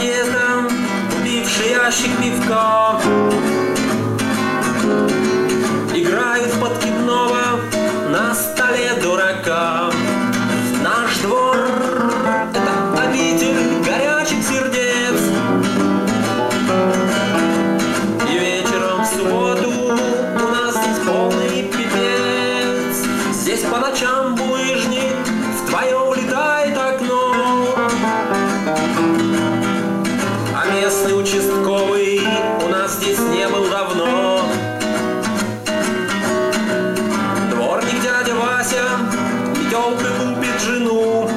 подъезда, купивший ящик пивка, играет в подкидного на столе дурака. Наш двор — это обитель горячих сердец. И вечером в субботу у нас здесь полный пипец. Здесь по ночам булыжник в твое улетает окно, а местный участковый у нас здесь не был давно. Дворник дядя Вася метелкой лупит жену,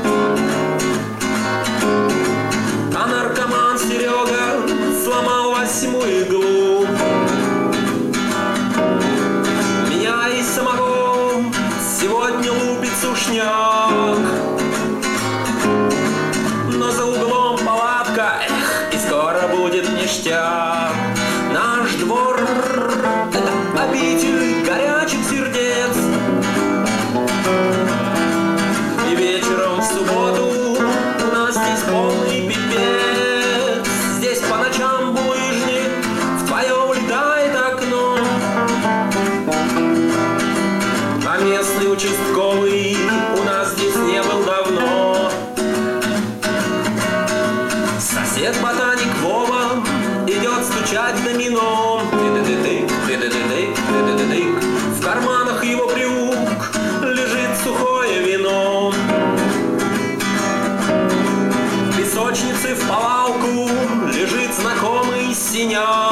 а наркоман Серега сломал 8-ю иглу. Меня и самого сегодня лупит сушняк, но за углом палатка, эх, и скоро будет ништяк. Наш двор — это обитель горячих сердец. И вечером в субботу у нас здесь полный пипец. Здесь по ночам булыжник в твое улетает окно, а местный участковый у нас здесь не был давно. Сосед ботаник Вова идет стучать домино. В карманах его брюк лежит сухое вино. В песочнице в повалку лежит знакомый синяк.